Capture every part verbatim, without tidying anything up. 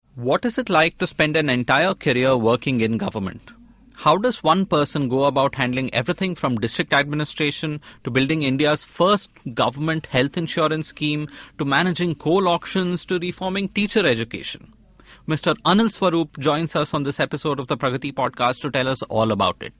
What is it like to spend an entire career working in government? How does one person go about handling everything from district administration to building India's first government health insurance scheme to managing coal auctions to reforming teacher education? Mister Anil Swaroop joins us on this episode of the Pragati podcast to tell us all about it.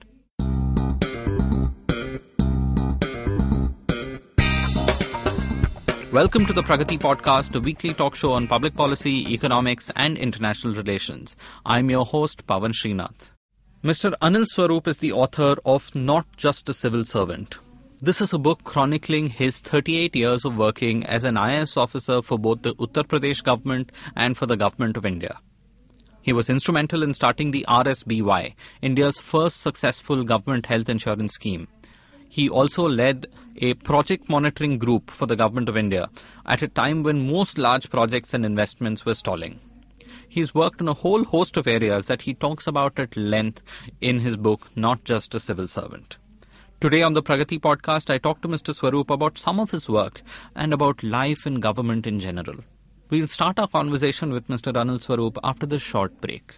Welcome to the Pragati podcast, a weekly talk show on public policy, economics and international relations. I'm your host, Pawan Srinath. Mister Anil Swaroop is the author of Not Just a Civil Servant. This is a book chronicling his thirty-eight years of working as an I A S officer for both the Uttar Pradesh government and for the government of India. He was instrumental in starting the R S B Y, India's first successful government health insurance scheme. He also led a project monitoring group for the Government of India at a time when most large projects and investments were stalling. He's worked on a whole host of areas that he talks about at length in his book, Not Just a Civil Servant. Today on the Pragati podcast, I talked to Mister Swaroop about some of his work and about life in government in general. We'll start our conversation with Mister Anil Swaroop after this short break.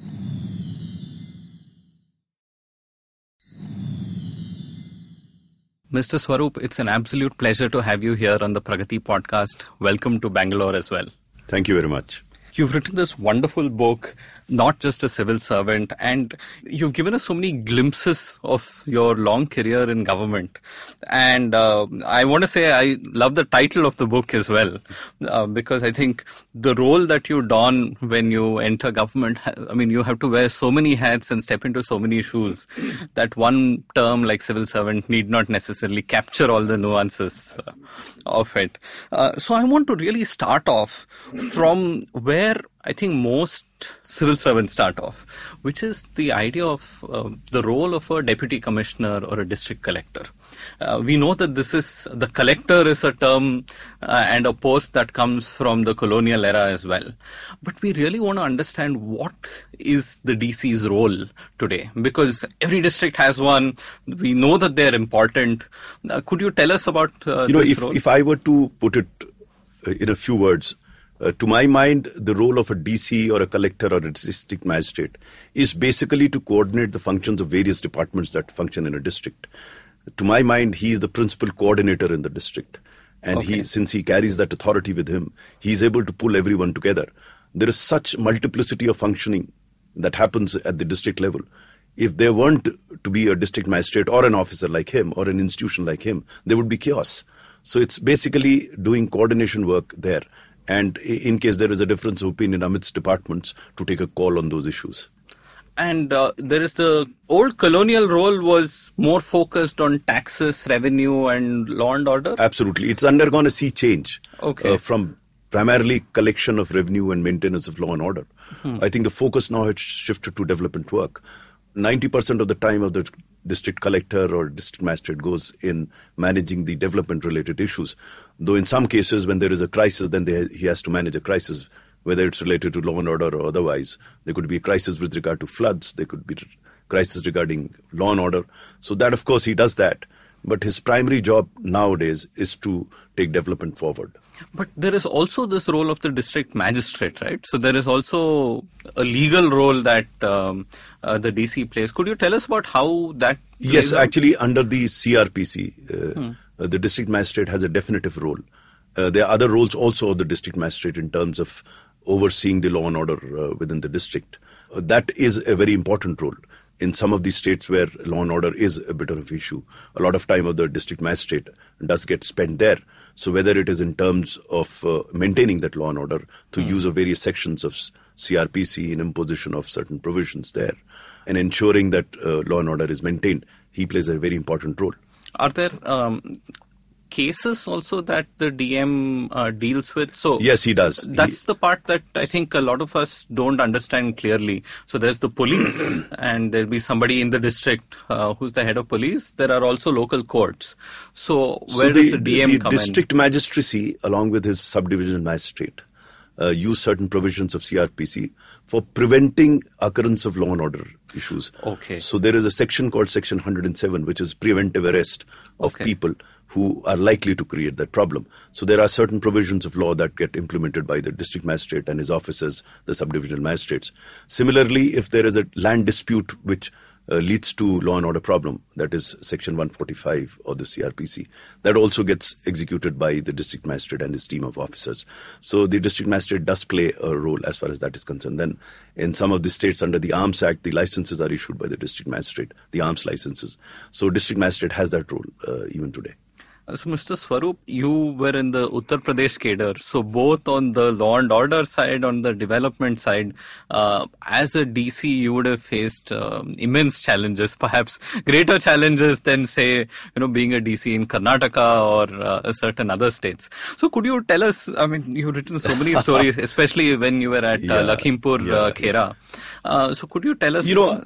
Mister Swaroop, it's an absolute pleasure to have you here on the Pragati podcast. Welcome to Bangalore as well. Thank you very much. You've written this wonderful book, Not Just a Civil Servant, and you've given us so many glimpses of your long career in government. And uh, I want to say I love the title of the book as well, uh, because I think the role that you don when you enter government, I mean, you have to wear so many hats and step into so many shoes that one term like civil servant need not necessarily capture all the nuances uh, of it. Uh, so I want to really start off from where Where I think most civil servants start off, which is the idea of uh, the role of a deputy commissioner or a district collector. Uh, we know that this is, the collector is a term uh, and a post that comes from the colonial era as well. But we really want to understand what is the D C's role today, because every district has one. We know that they're important. Uh, could you tell us about uh, you know, this if, role? if I were to put it in a few words, Uh, to my mind, the role of a D C or a collector or a district magistrate is basically to coordinate the functions of various departments that function in a district. To my mind, he is the principal coordinator in the district. And okay. he, since he carries that authority with him, he is able to pull everyone together. There is such multiplicity of functioning that happens at the district level. If there weren't to be a district magistrate or an officer like him or an institution like him, there would be chaos. So it's basically doing coordination work there. And in case there is a difference of opinion amidst departments, to take a call on those issues. And uh, there is the old colonial role was more focused on taxes, revenue and law and order? Absolutely. It's undergone a sea change okay. uh, from primarily collection of revenue and maintenance of law and order. Hmm. I think the focus now has shifted to development work. ninety percent of the time of the district collector or district magistrate goes in managing the development related issues. Though in some cases when there is a crisis, then they, he has to manage a crisis, whether it's related to law and order or otherwise. There could be a crisis with regard to floods. There could be a crisis regarding law and order. So that, of course, he does that. But his primary job nowadays is to take development forward. But there is also this role of the district magistrate, right? So there is also a legal role that um, uh, the D C plays. Could you tell us about how that plays Yes, out? actually under the C R P C, uh, hmm. uh, the district magistrate has a definitive role. Uh, there are other roles also of the district magistrate in terms of overseeing the law and order uh, within the district. Uh, that is a very important role. In some of these states where law and order is a bit of an issue, a lot of time of the district magistrate does get spent there. So whether it is in terms of uh, maintaining that law and order through mm. use of various sections of C R P C in imposition of certain provisions there and ensuring that uh, law and order is maintained, he plays a very important role. Are there um, cases also that the D M uh, deals with? So yes, he does. That's he, the part that I think a lot of us don't understand clearly. So there's the police and there'll be somebody in the district uh, who's the head of police. There are also local courts. So where so the, does the D M the come in? The district magistracy along with his subdivision magistrate uh, use certain provisions of C R P C for preventing occurrence of law and order issues. Okay. So there is a section called Section one hundred seven, which is preventive arrest of Okay. people who are likely to create that problem. So there are certain provisions of law that get implemented by the district magistrate and his officers, the subdivisional magistrates. Similarly, if there is a land dispute which uh, leads to law and order problem, that is Section one forty-five of the C R P C, that also gets executed by the district magistrate and his team of officers. So the district magistrate does play a role as far as that is concerned. Then in some of the states under the Arms Act, the licenses are issued by the district magistrate, the arms licenses. So district magistrate has that role uh, even today. So, Mister Swaroop, you were in the Uttar Pradesh cadre. So, both on the law and order side, on the development side, uh, as a D C, you would have faced um, immense challenges, perhaps greater challenges than, say, you know, being a D C in Karnataka or uh, certain other states. So, could you tell us? I mean, you've written so many stories, especially when you were at uh, Yeah, Lakhimpur, yeah, uh, Khera. Uh, so, could you tell us? You know,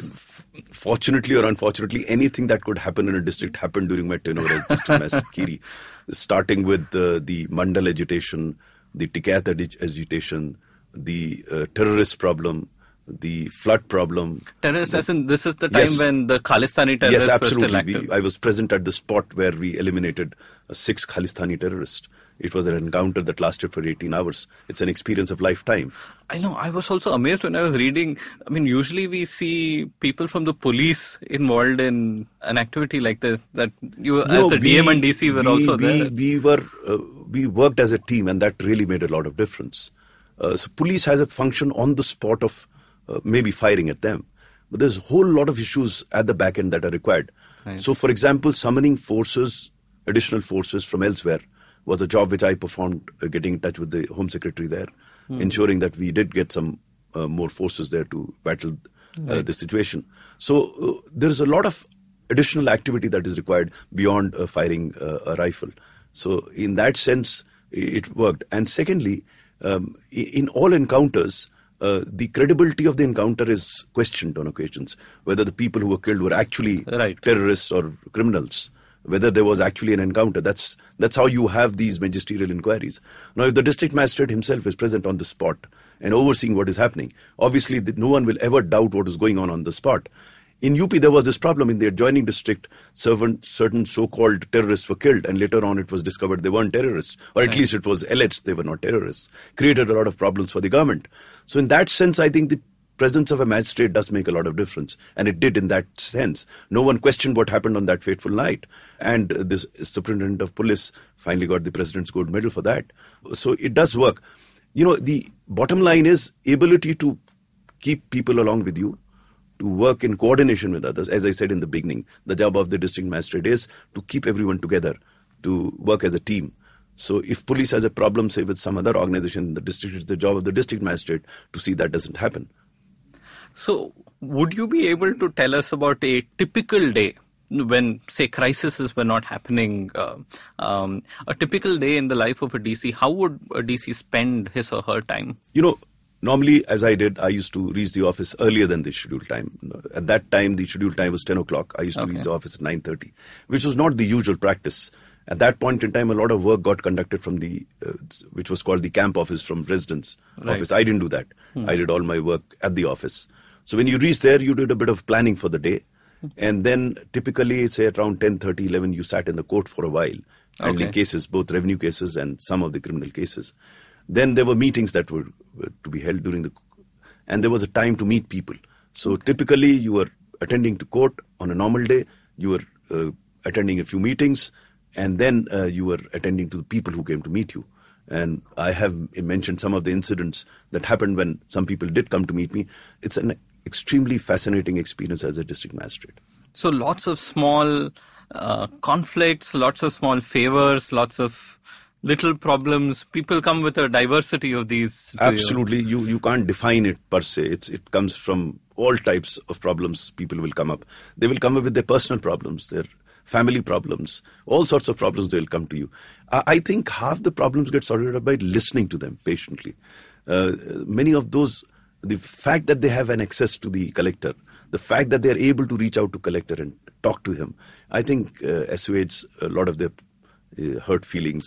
fortunately or unfortunately, anything that could happen in a district happened during my tenure as district magistrate Kiri, starting with uh, the Mandal agitation, the Tikait ag- agitation, the uh, terrorist problem, the flood problem. Terrorist, as in, this is the time Yes. when the Khalistani terrorists Yes, were still absolutely. active. We, I was present at the spot where we eliminated uh, six Khalistani terrorists. It was an encounter that lasted for eighteen hours. It's an experience of lifetime. I know. I was also amazed when I was reading. I mean, usually we see people from the police involved in an activity like this. That you, You as know, the D M and D C, were we, also we, there. We were uh, we worked as a team, and that really made a lot of difference. Uh, so police has a function on the spot of uh, maybe firing at them, but there's a whole lot of issues at the back end that are required. Right. So, for example, summoning forces, additional forces from elsewhere, was a job which I performed, uh, getting in touch with the Home Secretary there, mm. ensuring that we did get some uh, more forces there to battle uh, right. the situation. So uh, there is a lot of additional activity that is required beyond uh, firing uh, a rifle. So in that sense, it worked. And secondly, um, in all encounters, uh, the credibility of the encounter is questioned on occasions, whether the people who were killed were actually right. terrorists or criminals, whether there was actually an encounter. That's that's how you have these magisterial inquiries. Now, if the district magistrate himself is present on the spot and overseeing what is happening, obviously the, no one will ever doubt what is going on on the spot. In U P, there was this problem in the adjoining district. Certain, certain so-called terrorists were killed, and later on it was discovered they weren't terrorists, or at right. least it was alleged they were not terrorists. Created a lot of problems for the government. So in that sense, I think the presence of a magistrate does make a lot of difference, and it did in that sense. No one questioned what happened on that fateful night, and this superintendent of police finally got the President's Gold Medal for that. So it does work. You know, the bottom line is ability to keep people along with you, to work in coordination with others. As I said in the beginning, the job of the district magistrate is to keep everyone together, to work as a team. So if police has a problem, say, with some other organization in the district, it's the job of the district magistrate to see that doesn't happen. So would you be able to tell us about a typical day when, say, crises were not happening, uh, um, a typical day in the life of a D C? How would a D C spend his or her time? You know, normally, as I did, I used to reach the office earlier than the scheduled time. At that time, the scheduled time was ten o'clock. I used to okay. reach the office at nine thirty, which was not the usual practice. At that point in time, a lot of work got conducted from the, uh, which was called the camp office, from residence right. office. I didn't do that. Hmm. I did all my work at the office. So when you reach there, you did a bit of planning for the day. And then typically, say around ten thirty, eleven, you sat in the court for a while, handling okay. cases, both revenue cases and some of the criminal cases. Then there were meetings that were, were to be held during the, and there was a time to meet people. So okay. typically, you were attending to court on a normal day, you were uh, attending a few meetings, and then uh, you were attending to the people who came to meet you. And I have mentioned some of the incidents that happened when some people did come to meet me. It's an extremely fascinating experience as a district magistrate. So lots of small uh, conflicts, lots of small favors, lots of little problems. People come with a diversity of these. Absolutely. You. you you can't define it per se. It's It comes from all types of problems people will come up. They will come up with their personal problems, their family problems, all sorts of problems they'll come to you. I, I think half the problems get sorted out by listening to them patiently. Uh, many of those, the fact that they have an access to the collector, the fact that they're able to reach out to collector and talk to him, I think uh, assuages a lot of their uh, hurt feelings.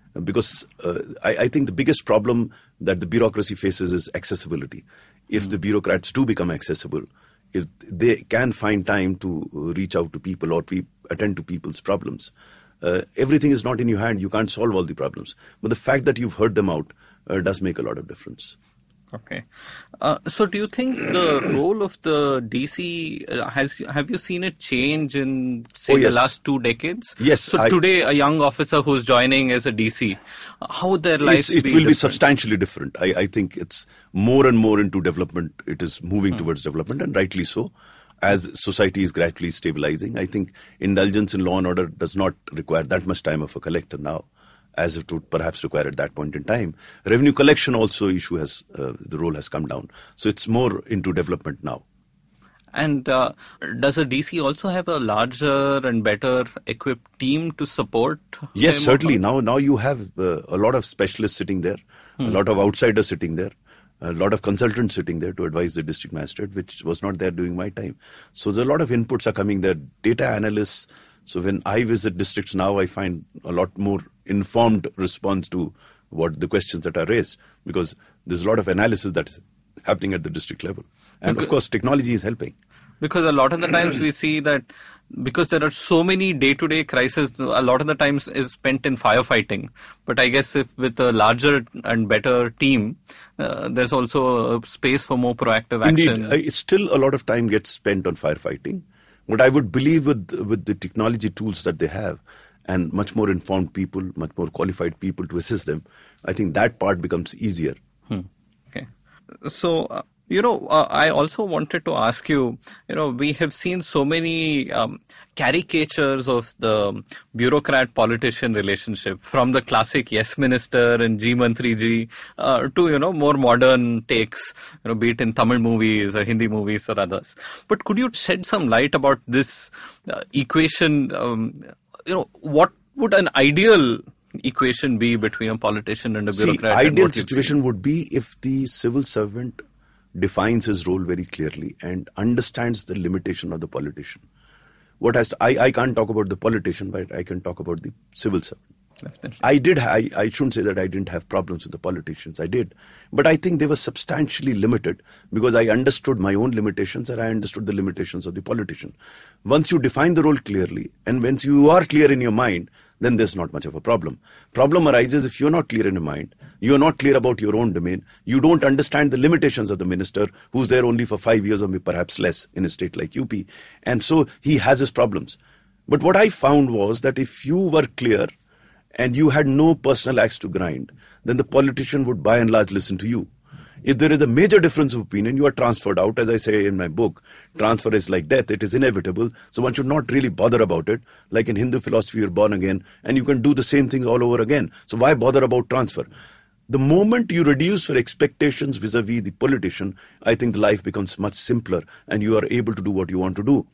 Because uh, I, I think the biggest problem that the bureaucracy faces is accessibility. If mm. the bureaucrats do become accessible, if they can find time to reach out to people or pe- attend to people's problems, uh, everything is not in your hand. You can't solve all the problems. But the fact that you've heard them out uh, does make a lot of difference. Okay. Uh, so do you think the role of the D C, uh, has, have you seen it change in, say, oh, yes. the last two decades? Yes. So I, today, a young officer who's joining as a D C, how would their life it be will different? be substantially different. I, I think it's more and more into development. It is moving hmm. towards development, and rightly so. As society is gradually stabilizing, I think indulgence in law and order does not require that much time of a collector now, as it would perhaps require at that point in time. Revenue collection also issue has, uh, the role has come down. So it's more into development now. And uh, does a D C also have a larger and better equipped team to support? Yes, certainly. Now, now you have uh, a lot of specialists sitting there, hmm. a lot of outsiders sitting there, a lot of consultants sitting there to advise the district magistrate, which was not there during my time. So there's a lot of inputs are coming there, data analysts. So when I visit districts now, I find a lot more informed response to what the questions that are raised, because there's a lot of analysis that is happening at the district level. And because, of course, technology is helping. Because a lot of the times we see that because there are so many day-to-day crises, a lot of the times is spent in firefighting. But I guess if with a larger and better team, uh, there's also a space for more proactive action. Indeed, uh, still a lot of time gets spent on firefighting. But I would believe with with the technology tools that they have and much more informed people, much more qualified people to assist them, I think that part becomes easier. Hmm. Okay. So, uh, you know, uh, I also wanted to ask you, you know, we have seen so many um, caricatures of the bureaucrat-politician relationship, from the classic Yes Minister and G Mantri Ji uh, to, you know, more modern takes, you know, be it in Tamil movies or Hindi movies or others. But could you shed some light about this uh, equation? Um, you know, what would an ideal equation be between a politician and a bureaucrat? See, ideal situation would be if the civil servant defines his role very clearly and understands the limitation of the politician. What has to, I, I can't talk about the politician, but I can talk about the civil servant. Definitely. I did, I, I shouldn't say that I didn't have problems with the politicians, I did. But I think they were substantially limited because I understood my own limitations and I understood the limitations of the politician. Once you define the role clearly and once you are clear in your mind, then there's not much of a problem. Problem arises if you're not clear in your mind, you're not clear about your own domain, you don't understand the limitations of the minister who's there only for five years or perhaps less in a state like U P. And so he has his problems. But what I found was that if you were clear and you had no personal axe to grind, then the politician would by and large listen to you. If there is a major difference of opinion, you are transferred out. As I say in my book, transfer is like death. It is inevitable. So one should not really bother about it. Like in Hindu philosophy, you're born again and you can do the same thing all over again. So why bother about transfer? The moment you reduce your expectations vis-a-vis the politician, I think the life becomes much simpler and you are able to do what you want to do.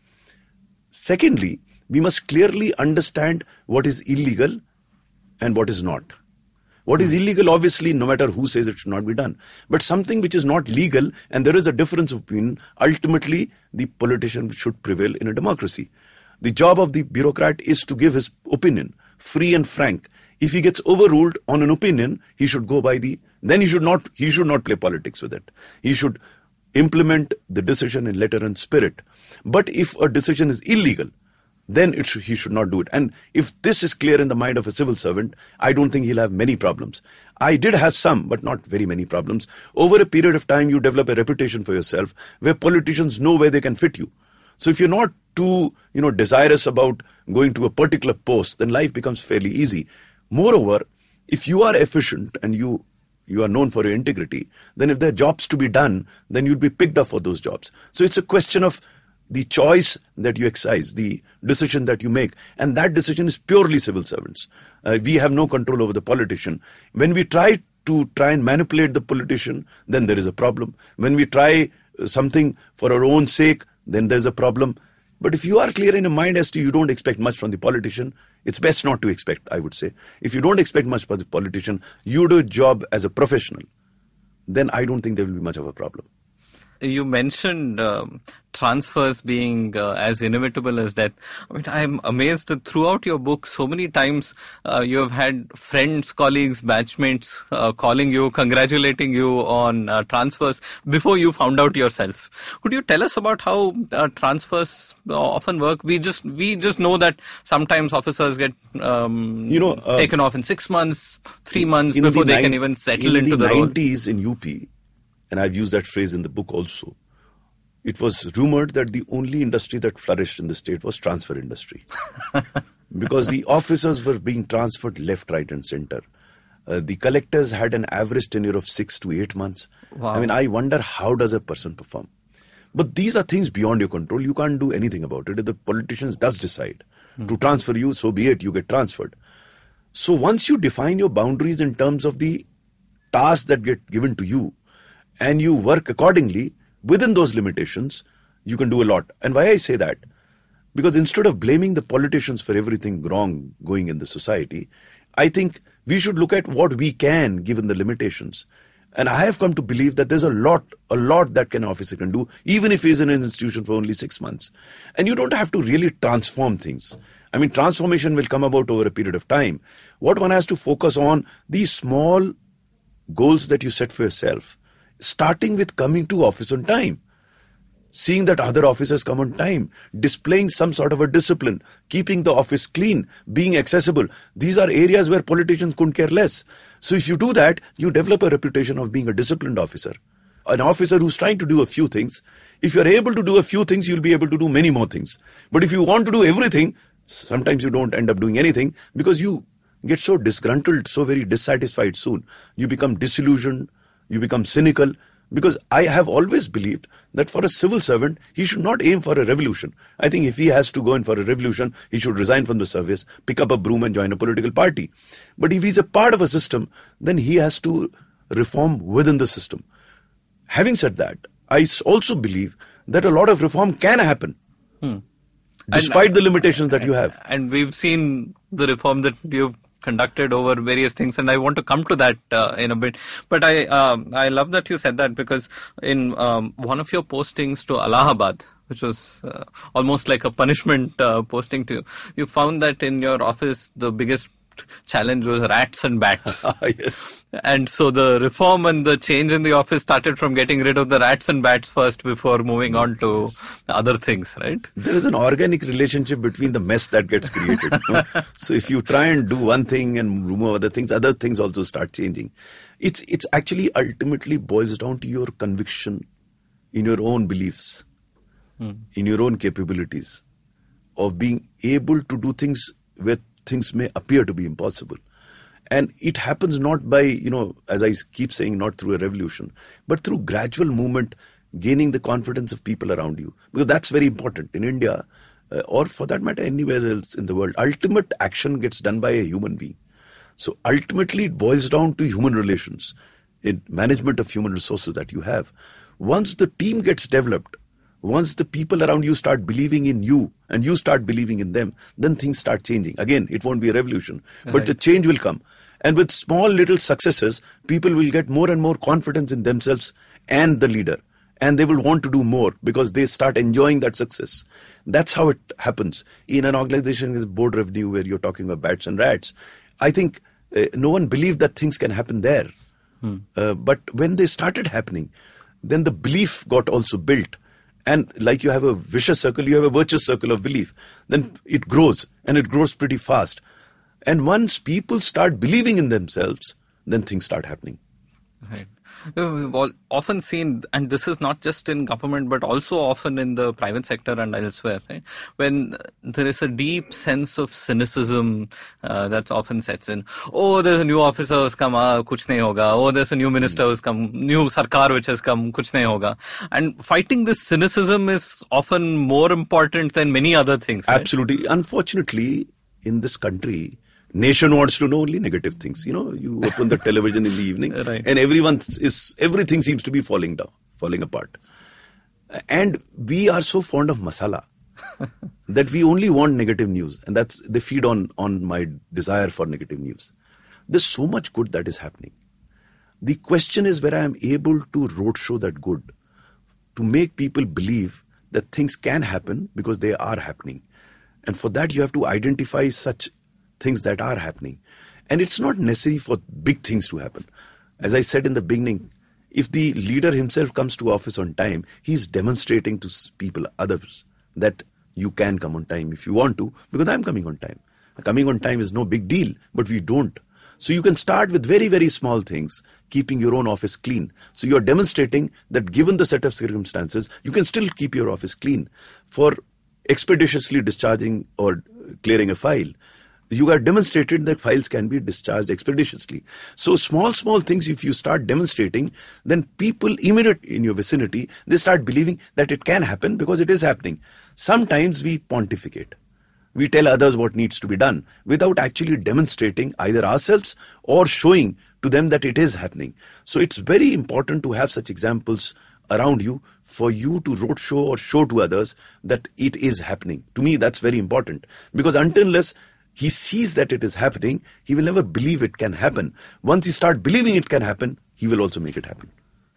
Secondly, we must clearly understand what is illegal and what is not. What is illegal, obviously, no matter who says it should not be done. But something which is not legal and there is a difference of opinion, ultimately the politician should prevail in a democracy. The job of the bureaucrat is to give his opinion, free and frank. If he gets overruled on an opinion, he should go by the, then he should not, he should not play politics with it. He should implement the decision in letter and spirit. But if a decision is illegal, then it should, he should not do it. And if this is clear in the mind of a civil servant, I don't think he'll have many problems. I did have some, but not very many problems. Over a period of time, you develop a reputation for yourself where politicians know where they can fit you. So if you're not too, you know, desirous about going to a particular post, then life becomes fairly easy. Moreover, if you are efficient and you you are known for your integrity, then if there are jobs to be done, then you'll be picked up for those jobs. So it's a question of the choice that you exercise, the decision that you make, and that decision is purely civil servants. Uh, we have no control over the politician. When we try to try and manipulate the politician, then there is a problem. When we try something for our own sake, then there's a problem. But if you are clear in your mind as to you don't expect much from the politician, it's best not to expect, I would say. If you don't expect much from the politician, you do a job as a professional, then I don't think there will be much of a problem. You mentioned um, transfers being uh, as inevitable as death. I mean, I'm amazed that throughout your book, so many times uh, you have had friends, colleagues, batchmates uh, calling you, congratulating you on uh, transfers before you found out yourself. Could you tell us about how uh, transfers uh, often work? We just we just know that sometimes officers get um, You know, uh, taken off in six months, three months in before the they can nine- even settle in into the the role. nineties in U P, and I've used that phrase in the book also, it was rumored that the only industry that flourished in the state was transfer industry. Because the officers were being transferred left, right and center. Uh, the collectors had an average tenure of six to eight months. Wow. I mean, I wonder how does a person perform? But these are things beyond your control. You can't do anything about it. If the politicians does decide mm-hmm. to transfer you, so be it, you get transferred. So once you define your boundaries in terms of the tasks that get given to you, and you work accordingly within those limitations, you can do a lot. And why I say that? Because instead of blaming the politicians for everything wrong going in the society, I think we should look at what we can given the limitations. And I have come to believe that there's a lot, a lot that an officer can do, even if he's in an institution for only six months. And you don't have to really transform things. I mean, transformation will come about over a period of time. What one has to focus on, these small goals that you set for yourself, starting with coming to office on time, seeing that other officers come on time, displaying some sort of a discipline, keeping the office clean, being accessible. These are areas where politicians couldn't care less. So if you do that, you develop a reputation of being a disciplined officer. An officer who's trying to do a few things. If you're able to do a few things, you'll be able to do many more things. But if you want to do everything, sometimes you don't end up doing anything because you get so disgruntled, so very dissatisfied soon. You become disillusioned. You become cynical, because I have always believed that for a civil servant, he should not aim for a revolution. I think if he has to go in for a revolution, he should resign from the service, pick up a broom and join a political party. But if he's a part of a system, then he has to reform within the system. Having said that, I also believe that a lot of reform can happen, hmm. despite and, the limitations that you have. And we've seen the reform that you've conducted over various things, and I want to come to that uh, in a bit. But I um, I love that you said that, because in um, one of your postings to Allahabad, which was uh, almost like a punishment uh, posting to you, you found that in your office the biggest challenge was rats and bats. Yes. And so the reform and the change in the office started from getting rid of the rats and bats first before moving on to yes. other things, right? There is an organic relationship between the mess that gets created. You know? So if you try and do one thing and remove other things, other things also start changing. It's, it's actually ultimately boils down to your conviction in your own beliefs, hmm. in your own capabilities of being able to do things with things may appear to be impossible. And it happens not by, you know, as I keep saying, not through a revolution, but through gradual movement, gaining the confidence of people around you. Because that's very important. In India, uh, or for that matter, anywhere else in the world, ultimate action gets done by a human being. So ultimately, it boils down to human relations, in management of human resources that you have. Once the team gets developed, once the people around you start believing in you and you start believing in them, then things start changing. Again, it won't be a revolution, but right. the change will come. And with small little successes, people will get more and more confidence in themselves and the leader. And they will want to do more because they start enjoying that success. That's how it happens. In an organization with board revenue where you're talking about bats and rats, I think uh, no one believed that things can happen there. Hmm. Uh, but when they started happening, then the belief got also built. And like you have a vicious circle, you have a virtuous circle of belief. Then it grows, and it grows pretty fast. And once people start believing in themselves, then things start happening. Right. We've all often seen, and this is not just in government, but also often in the private sector and elsewhere, right? When there is a deep sense of cynicism uh, that often sets in. Oh, there's a new officer who's come, ah, kuch nahi hoga. Oh, there's a new minister who's come, new sarkar which has come, kuch nahi hoga. And fighting this cynicism is often more important than many other things. Right? Absolutely. Unfortunately, in this country, nation wants to know only negative things. You know, you open the television in the evening right. and everyone is, everything seems to be falling down, falling apart. And we are so fond of masala that we only want negative news. And that's, they feed on, on my desire for negative news. There's so much good that is happening. The question is whether I am able to roadshow that good to make people believe that things can happen because they are happening. And for that, you have to identify such things that are happening. And it's not necessary for big things to happen. As I said in the beginning, if the leader himself comes to office on time, he's demonstrating to people, others, that you can come on time if you want to, because I'm coming on time. Coming on time is no big deal, but we don't. So you can start with very, very small things, keeping your own office clean. So you're demonstrating that given the set of circumstances, you can still keep your office clean. For expeditiously discharging or clearing a file, you have demonstrated that files can be discharged expeditiously. So small, small things, if you start demonstrating, then people immediate in your vicinity, they start believing that it can happen because it is happening. Sometimes we pontificate. We tell others what needs to be done without actually demonstrating either ourselves or showing to them that it is happening. So it's very important to have such examples around you for you to roadshow or show to others that it is happening. To me, that's very important, because until unless he sees that it is happening, he will never believe it can happen. Once he starts believing it can happen, he will also make it happen.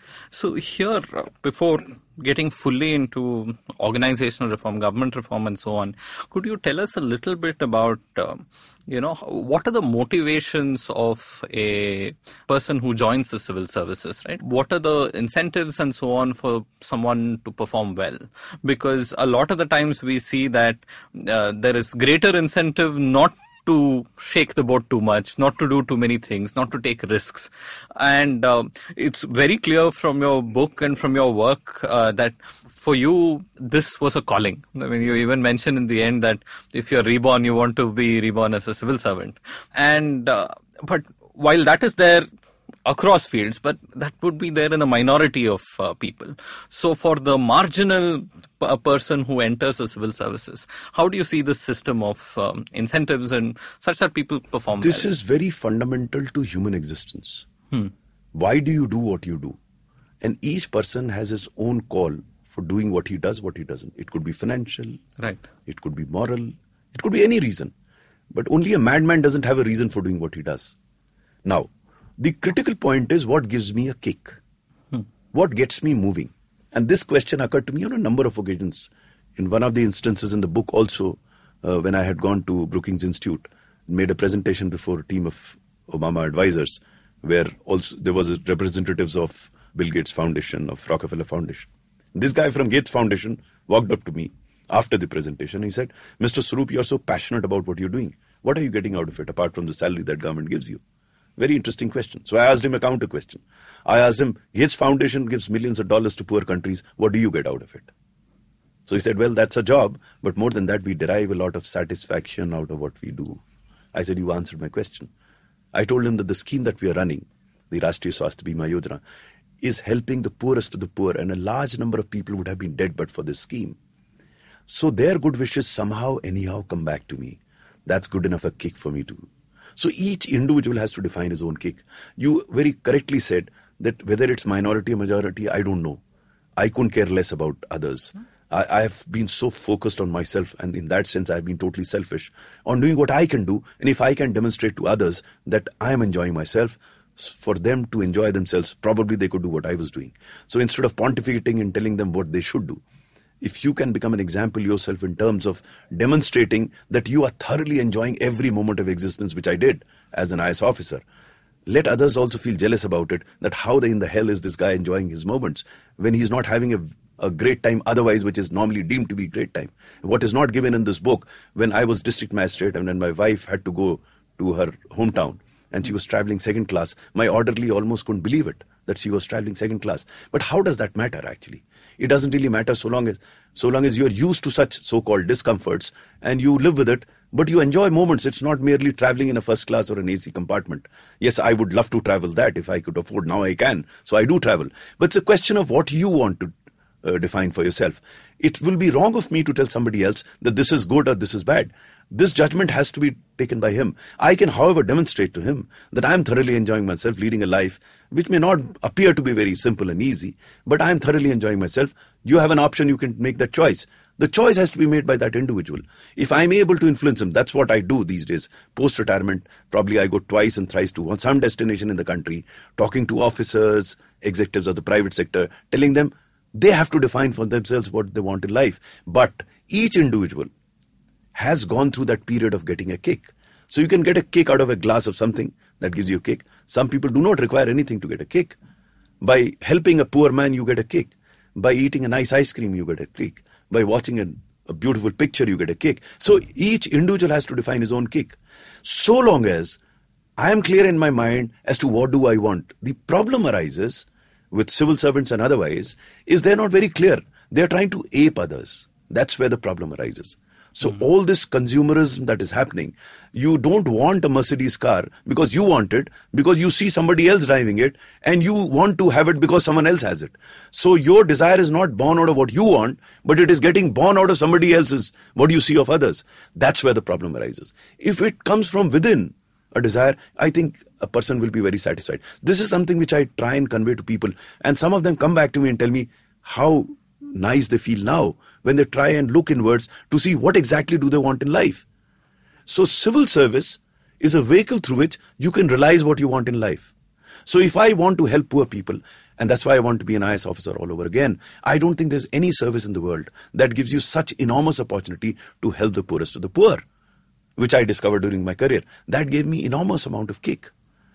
So here, uh, before getting fully into organizational reform, government reform and so on, could you tell us a little bit about, uh, you know, what are the motivations of a person who joins the civil services, right? What are the incentives and so on for someone to perform well? Because a lot of the times we see that uh, there is greater incentive not to shake the boat too much, not to do too many things, not to take risks. And uh, it's very clear from your book and from your work uh, that for you, this was a calling. I mean, you even mentioned in the end that if you're reborn, you want to be reborn as a civil servant. And uh, but while that is there across fields, but that would be there in a minority of uh, people. So for the marginal a person who enters the civil services, how do you see this system of um, incentives and such that people perform This well? is very fundamental to human existence. Hmm. Why do you do what you do? And each person has his own call for doing what he does, what he doesn't. It could be financial. Right. It could be moral. It could be any reason. But only a madman doesn't have a reason for doing what he does. Now, the critical point is what gives me a kick? Hmm. What gets me moving? And this question occurred to me on a number of occasions. In one of the instances in the book also, uh, when I had gone to Brookings Institute, made a presentation before a team of Obama advisors, where also there was representatives of Bill Gates Foundation, of Rockefeller Foundation. This guy from Gates Foundation walked up to me after the presentation. He said, Mister Swaroop, you're so passionate about what you're doing. What are you getting out of it apart from the salary that government gives you? Very interesting question. So I asked him a counter question. I asked him, Gates Foundation gives millions of dollars to poor countries. What do you get out of it? So he said, well, that's a job. But more than that, we derive a lot of satisfaction out of what we do. I said, you answered my question. I told him that the scheme that we are running, the Rashtriya Swasthya Bima Yojana, is helping the poorest of the poor. And a large number of people would have been dead but for this scheme. So their good wishes somehow, anyhow, come back to me. That's good enough a kick for me to. So each individual has to define his own kick. You very correctly said that whether it's minority or majority, I don't know. I couldn't care less about others. I, I have been so focused on myself, and in that sense, I've been totally selfish on doing what I can do. And if I can demonstrate to others that I am enjoying myself, for them to enjoy themselves, probably they could do what I was doing. So instead of pontificating and telling them what they should do, if you can become an example yourself in terms of demonstrating that you are thoroughly enjoying every moment of existence, which I did as an I A S officer, let others also feel jealous about it, that how in the hell is this guy enjoying his moments when he's not having a, a great time otherwise, which is normally deemed to be great time. What is not given in this book, when I was district magistrate and when my wife had to go to her hometown and she was traveling second class, my orderly almost couldn't believe it, that she was traveling second class. But how does that matter actually? It doesn't really matter so long as so long as you're used to such so-called discomforts and you live with it, but you enjoy moments. It's not merely traveling in a first class or an A C compartment. Yes, I would love to travel that if I could afford. Now I can, so I do travel. But it's a question of what you want to uh, define for yourself. It will be wrong of me to tell somebody else that this is good or this is bad. This judgment has to be taken by him. I can, however, demonstrate to him that I am thoroughly enjoying myself, leading a life which may not appear to be very simple and easy, but I am thoroughly enjoying myself. You have an option, you can make that choice. The choice has to be made by that individual. If I'm able to influence him, that's what I do these days. Post-retirement, probably I go twice and thrice to some destination in the country, talking to officers, executives of the private sector, telling them, They have to define for themselves what they want in life. But each individual has gone through that period of getting a kick. So you can get a kick out of a glass of something that gives you a kick. Some people do not require anything to get a kick. By helping a poor man, you get a kick. By eating a nice ice cream, you get a kick. By watching a, a beautiful picture, you get a kick. So each individual has to define his own kick. So long as I am clear in my mind as to what do I want. The problem arises with civil servants and otherwise is they're not very clear. They're trying to ape others. That's where the problem arises. So mm-hmm. all this consumerism that is happening, you don't want a Mercedes car because you want it, because you see somebody else driving it, and you want to have it because someone else has it. So your desire is not born out of what you want, but it is getting born out of somebody else's, what you see of others. That's where the problem arises. If it comes from within a desire, I think a person will be very satisfied. This is something which I try and convey to people, and some of them come back to me and tell me how nice they feel now when they try and look inwards to see what exactly do they want in life. So civil service is a vehicle through which you can realize what you want in life. So if I want to help poor people, and that's why I want to be an I A S officer all over again, I don't think there's any service in the world that gives you such enormous opportunity to help the poorest of the poor, which I discovered during my career. That gave me enormous amount of kick.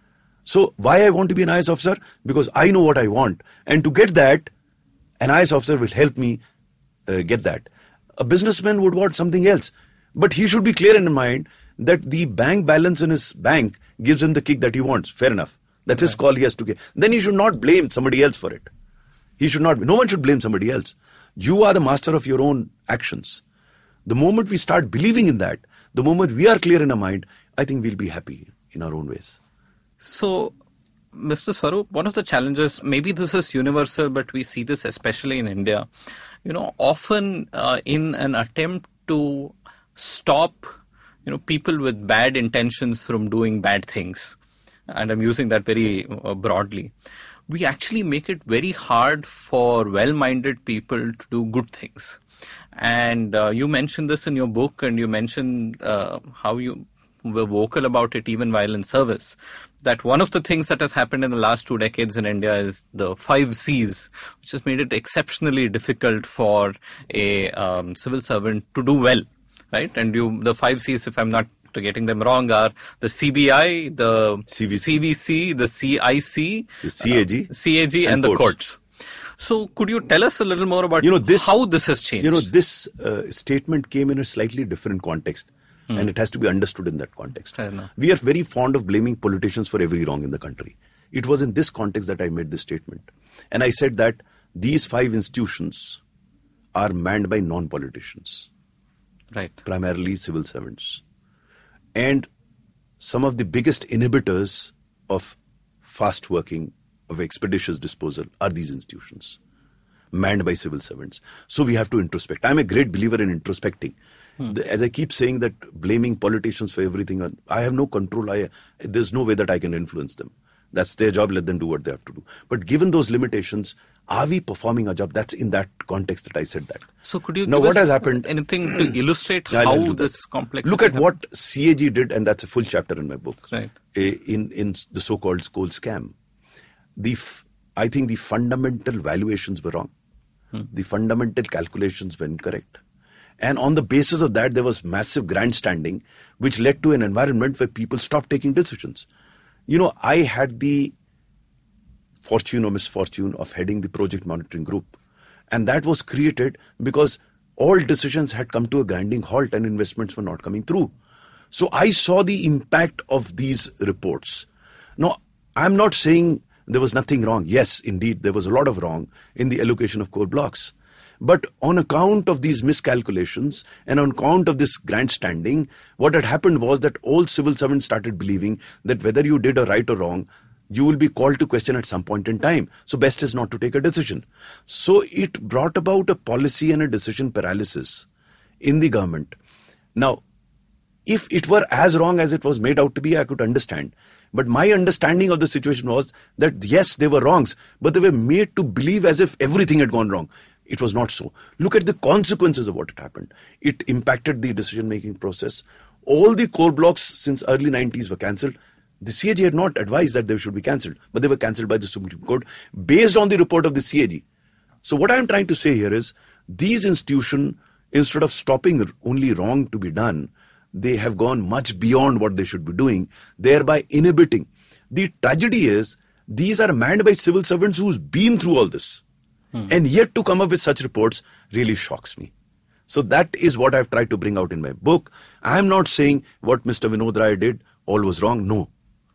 So why I want to be an I A S officer? Because I know what I want. And to get that, an I A S officer will help me uh, get that. A businessman would want something else. But he should be clear in his mind that the bank balance in his bank gives him the kick that he wants. Fair enough. That's right. His call, he has to get. Then he should not blame somebody else for it. He should not. No one should blame somebody else. You are the master of your own actions. The moment we start believing in that, the moment we are clear in our mind, I think we'll be happy in our own ways. So, Mister Swaroop, one of the challenges, maybe this is universal, but we see this especially in India, you know, often uh, in an attempt to stop, you know, people with bad intentions from doing bad things, and I'm using that very uh, broadly, we actually make it very hard for well-minded people to do good things. And uh, you mentioned this in your book, and you mentioned uh, how you were vocal about it even while in service, that one of the things that has happened in the last two decades in India is the five C's, which has made it exceptionally difficult for a um, civil servant to do well, right? And you, the five C's, if I'm not getting them wrong, are the C B I, the C V C, C V C the C I C, the C A G, uh, C A G and, and the courts. So could you tell us a little more about you know, this, how this has changed? You know, this uh, statement came in a slightly different context. Hmm. And it has to be understood in that context. We are very fond of blaming politicians for every wrong in the country. It was in this context that I made this statement. And I said that these five institutions are manned by non-politicians. Right. Primarily civil servants. And some of the biggest inhibitors of fast working, of expeditious disposal are these institutions, manned by civil servants. So we have to introspect. I'm a great believer in introspecting. Hmm. As I keep saying that blaming politicians for everything, I have no control. I, there's no way that I can influence them. That's their job. Let them do what they have to do. But given those limitations, are we performing our job? That's in that context that I said that. So could you now, give what us has happened? Anything to illustrate yeah, how this complex? Look at what C A G did, and that's a full chapter in my book. Right. In in the so-called Skoal scam, the I think the fundamental valuations were wrong. Hmm. The fundamental calculations were incorrect. And on the basis of that, there was massive grandstanding, which led to an environment where people stopped taking decisions. You know, I had the fortune or misfortune of heading the project monitoring group. And that was created because all decisions had come to a grinding halt and investments were not coming through. So I saw the impact of these reports. Now, I'm not saying there was nothing wrong. Yes, indeed, there was a lot of wrong in the allocation of coal blocks. But on account of these miscalculations and on account of this grandstanding, what had happened was that all civil servants started believing that whether you did a right or wrong, you will be called to question at some point in time. So best is not to take a decision. So it brought about a policy and a decision paralysis in the government. Now, if it were as wrong as it was made out to be, I could understand. But my understanding of the situation was that yes, they were wrongs, but they were made to believe as if everything had gone wrong. It was not so. Look at the consequences of what had happened. It impacted the decision-making process. All the coal blocks since early nineties were cancelled. The C A G had not advised that they should be cancelled, but they were cancelled by the Supreme Court based on the report of the C A G. So what I'm trying to say here is, these institutions, instead of stopping only wrong to be done, they have gone much beyond what they should be doing, thereby inhibiting. The tragedy is, these are manned by civil servants who's been through all this. Hmm. And yet to come up with such reports really shocks me. So that is what I've tried to bring out in my book. I'm not saying what Mister Vinod Rai did, all was wrong. No.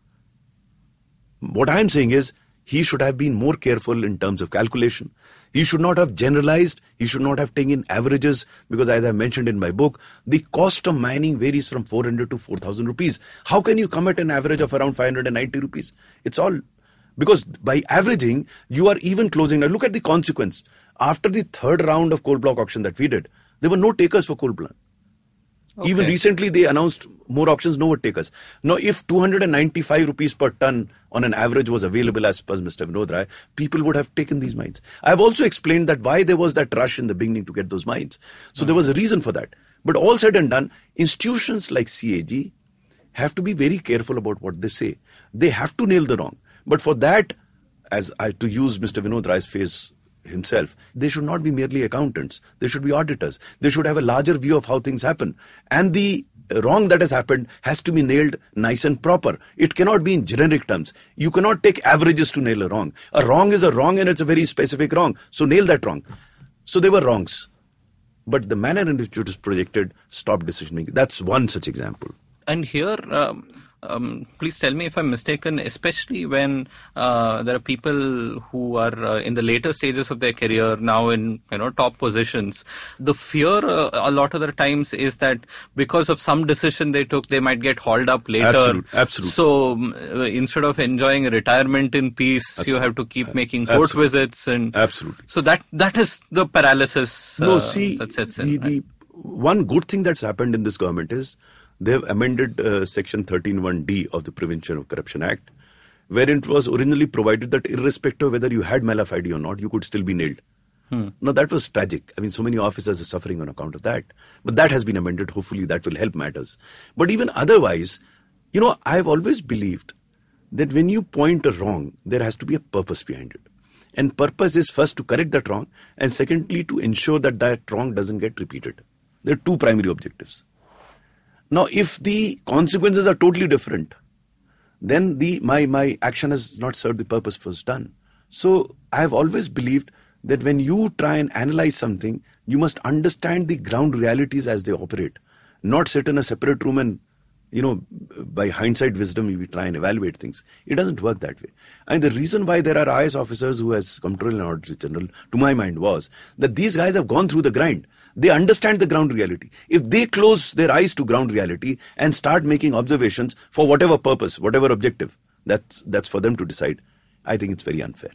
What I'm saying is, he should have been more careful in terms of calculation. He should not have generalized. He should not have taken averages, because as I mentioned in my book, the cost of mining varies from four hundred to four thousand rupees. How can you come at an average of around five hundred ninety rupees? It's all because by averaging, you are even closing. Now look at the consequence. After the third round of coal block auction that we did, there were no takers for coal plant. Okay. Even recently, they announced more auctions, no takers. Now, if two hundred ninety-five rupees per ton on an average was available as per Mister Vinod Rai, people would have taken these mines. I have also explained that why there was that rush in the beginning to get those mines. So mm. there was a reason for that. But all said and done, institutions like C A G have to be very careful about what they say. They have to nail the wrong. But for that, as I to use Mister Vinod Rai's phrase himself, they should not be merely accountants. They should be auditors. They should have a larger view of how things happen. And the wrong that has happened has to be nailed nice and proper. It cannot be in generic terms. You cannot take averages to nail a wrong. A wrong is a wrong, and it's a very specific wrong. So nail that wrong. So there were wrongs. But the manner in which it was projected stopped decision making. That's one such example. And here, um, um, please tell me if I'm mistaken, especially when uh, there are people who are uh, in the later stages of their career, now in you know top positions. The fear uh, a lot of the times is that because of some decision they took, they might get hauled up later. Absolutely. Absolutely. So uh, instead of enjoying retirement in peace, Absolutely. you have to keep making court Absolutely. visits. and Absolutely. So that that is the paralysis uh, no, see, that sets the, in. Right? The one good thing that's happened in this government is they've amended uh, Section thirteen one D of the Prevention of Corruption Act, wherein it was originally provided that irrespective of whether you had malafide or not, you could still be nailed. Hmm. Now, that was tragic. I mean, so many officers are suffering on account of that. But that has been amended. Hopefully, that will help matters. But even otherwise, you know, I've always believed that when you point a wrong, there has to be a purpose behind it. And purpose is first to correct that wrong, and secondly, to ensure that that wrong doesn't get repeated. There are two primary objectives. Now, if the consequences are totally different, then the my my action has not served the purpose it was done. So I have always believed that when you try and analyze something, you must understand the ground realities as they operate, not sit in a separate room and, you know, by hindsight wisdom, you try and evaluate things. It doesn't work that way. And the reason why there are I A S officers who has Comptroller and Auditor General, to my mind, was that these guys have gone through the grind. They understand the ground reality. If they close their eyes to ground reality and start making observations for whatever purpose, whatever objective, that's that's for them to decide. I think it's very unfair.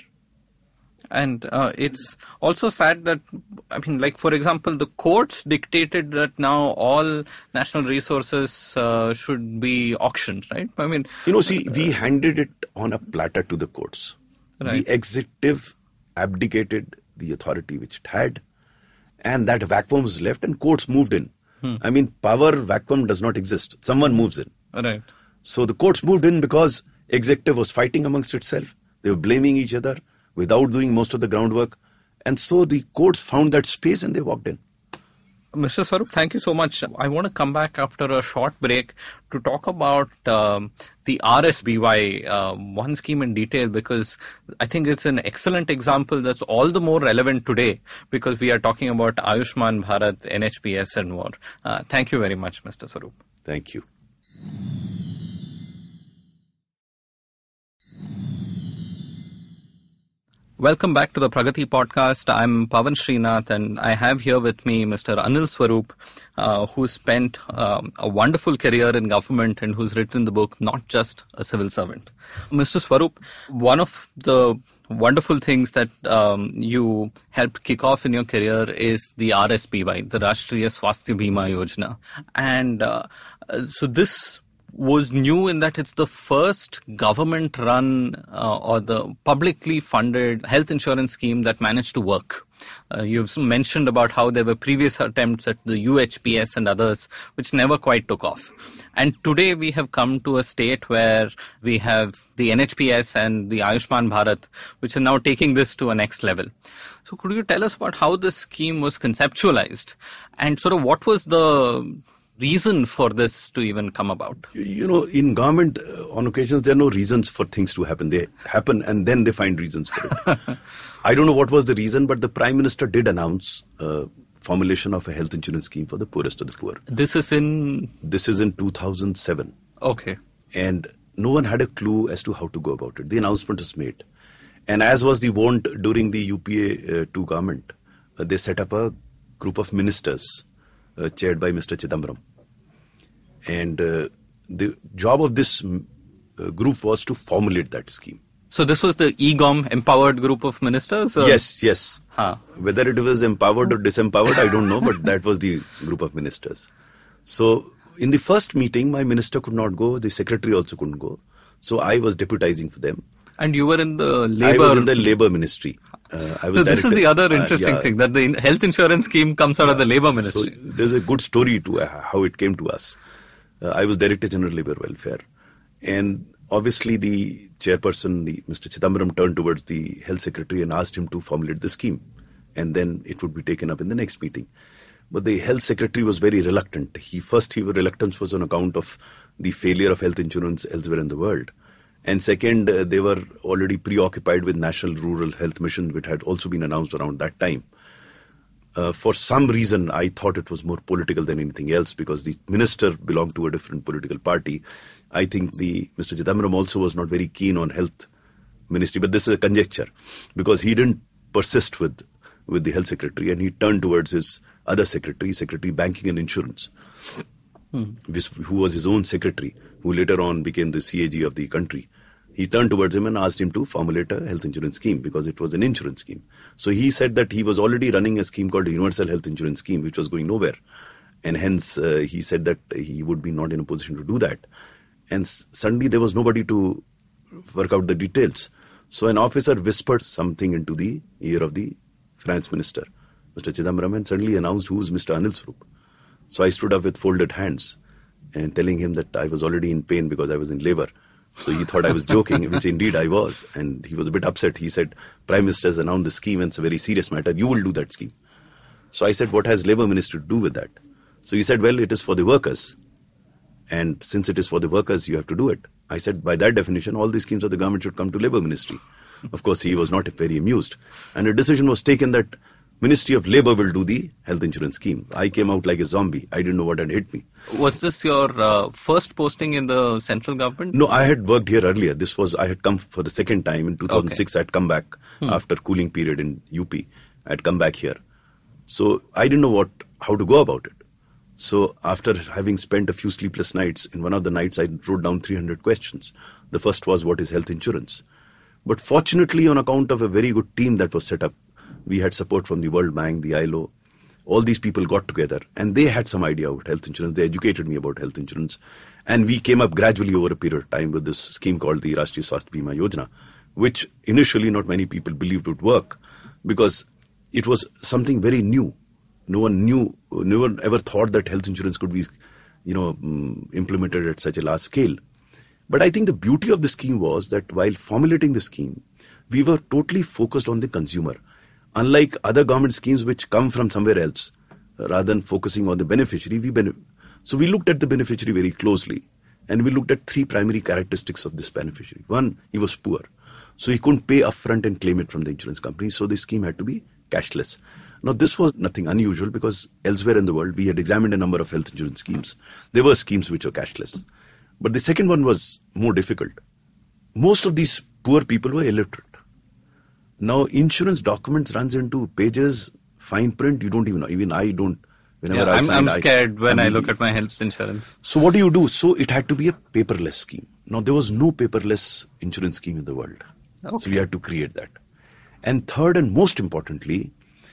And uh, it's also sad that, I mean, like, for example, the courts dictated that now all national resources uh, should be auctioned, right? I mean, you know, see, we handed it on a platter to the courts. Right. The executive abdicated the authority which it had, and that vacuum was left, and courts moved in. Hmm. I mean, power vacuum does not exist. Someone moves in. Right. So the courts moved in because executive was fighting amongst itself. They were blaming each other without doing most of the groundwork. And so the courts found that space and they walked in. Mister Swarup, thank you so much. I want to come back after a short break to talk about um, the R S B Y, uh, one scheme in detail, because I think it's an excellent example that's all the more relevant today because we are talking about Ayushman Bharat, N H B S and more. Uh, thank you very much, Mister Swarup. Thank you. Welcome back to the Pragati podcast. I'm Pavan Srinath, and I have here with me Mister Anil Swarup, uh, who spent um, a wonderful career in government and who's written the book, Not Just a Civil Servant. Mister Swarup, one of the wonderful things that um, you helped kick off in your career is the R S B Y, the Rashtriya Swasthya Bima Yojana. And uh, so this was new in that it's the first government-run uh, or the publicly funded health insurance scheme that managed to work. Uh, you've mentioned about how there were previous attempts at the U H P S and others, which never quite took off. And today we have come to a state where we have the N H P S and the Ayushman Bharat, which are now taking this to a next level. So could you tell us about how this scheme was conceptualized and sort of what was the reason for this to even come about? You know, in government, uh, on occasions, there are no reasons for things to happen. They happen and then they find reasons for it. I don't know what was the reason, but the Prime Minister did announce uh, formulation of a health insurance scheme for the poorest of the poor. This is in? This is in two thousand seven. Okay. And no one had a clue as to how to go about it. The announcement was made. And as was the wont during the U P A two government, uh, they set up a group of ministers uh, chaired by Mister Chidambaram. And uh, the job of this uh, group was to formulate that scheme. So this was the E G O M empowered group of ministers? Or? Yes, yes. Huh. Whether it was empowered or disempowered, I don't know, but that was the group of ministers. So in the first meeting, my minister could not go. The secretary also couldn't go. So I was deputizing for them. And you were in the labor... I was in the labor ministry. Uh, I was so this director, is the other interesting uh, yeah. thing, that the health insurance scheme comes out yeah. of the labor ministry. So there's a good story to uh, how it came to us. Uh, I was Director General Labour Welfare. And obviously the chairperson, the Mister Chidambaram, turned towards the health secretary and asked him to formulate the scheme. And then it would be taken up in the next meeting. But the health secretary was very reluctant. He First, his reluctance was on account of the failure of health insurance elsewhere in the world. And second, uh, they were already preoccupied with National Rural Health Mission, which had also been announced around that time. Uh, for some reason, I thought it was more political than anything else because the minister belonged to a different political party. I think the Mister Chidambaram also was not very keen on health ministry, but this is a conjecture because he didn't persist with, with the health secretary and he turned towards his other secretary, Secretary Banking and Insurance, hmm. who was his own secretary, who later on became the C A G of the country. He turned towards him and asked him to formulate a health insurance scheme because it was an insurance scheme. So he said that he was already running a scheme called the Universal Health Insurance Scheme, which was going nowhere. And hence uh, he said that he would be not in a position to do that. And s- suddenly there was nobody to work out the details. So an officer whispered something into the ear of the finance minister, Mister Chidambaram, and suddenly announced who is Mister Anil Swarup. So I stood up with folded hands and telling him that I was already in pain because I was in labor. So he thought I was joking, which indeed I was. And he was a bit upset. He said, Prime Minister has announced the scheme and it's a very serious matter. You will do that scheme. So I said, what has Labour Ministry to do with that? So he said, well, it is for the workers. And since it is for the workers, you have to do it. I said, by that definition, all the schemes of the government should come to Labour Ministry. Of course, he was not very amused. And a decision was taken that Ministry of Labour will do the health insurance scheme. I came out like a zombie. I didn't know what had hit me. Was this your uh, first posting in the central government? No, I had worked here earlier. This was, I had come for the second time in two thousand six. Okay. I had come back hmm. after cooling period in U P. I had come back here. So I didn't know what, how to go about it. So after having spent a few sleepless nights, in one of the nights I wrote down three hundred questions. The first was, what is health insurance? But fortunately, on account of a very good team that was set up, we had support from the World Bank, the I L O. All these people got together and they had some idea about health insurance. They educated me about health insurance. And we came up gradually over a period of time with this scheme called the Rashtriya Swasthya Bima Yojana, which initially not many people believed would work because it was something very new. No one knew, no one ever thought that health insurance could be, you know, implemented at such a large scale. But I think the beauty of the scheme was that while formulating the scheme, we were totally focused on the consumer. Unlike other government schemes which come from somewhere else, uh, rather than focusing on the beneficiary, we benef- so we looked at the beneficiary very closely and we looked at three primary characteristics of this beneficiary. One, he was poor. So he couldn't pay upfront and claim it from the insurance company. So the scheme had to be cashless. Now this was nothing unusual because elsewhere in the world, we had examined a number of health insurance schemes. There were schemes which were cashless. But the second one was more difficult. Most of these poor people were illiterate. Now, insurance documents runs into pages, fine print, you don't even know. Even I don't. Whenever yeah, I I'm, sign, I'm scared I, when I, mean, I look I at my health insurance. So what do you do? So it had to be a paperless scheme. Now, there was no paperless insurance scheme in the world. Okay. So we had to create that. And third and most importantly,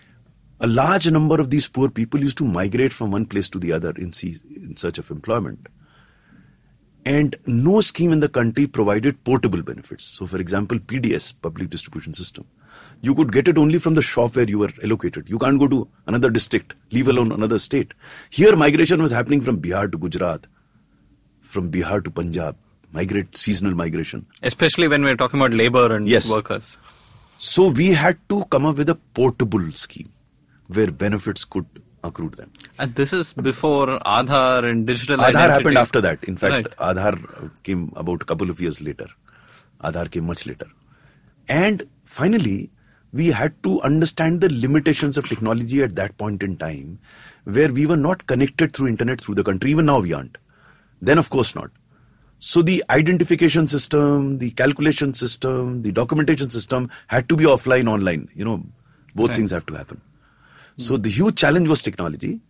a large number of these poor people used to migrate from one place to the other in, see, in search of employment. And no scheme in the country provided portable benefits. So for example, P D S, Public Distribution System, you could get it only from the shop where you were allocated. You can't go to another district, leave alone another state. Here migration was happening from Bihar to Gujarat, from Bihar to Punjab, migrate, seasonal migration. Especially when we're talking about labor and yes. workers. So we had to come up with a portable scheme where benefits could accrue them. And this is before Aadhaar and digital Aadhaar identity. happened after that. In fact, right. Aadhaar came about a couple of years later. Aadhaar came much later. And finally, we had to understand the limitations of technology at that point in time, where we were not connected through internet through the country. Even now we aren't. Then of course not. So the identification system, the calculation system, the documentation system had to be offline, online. You know, both right. things have to happen. So the huge challenge was technology,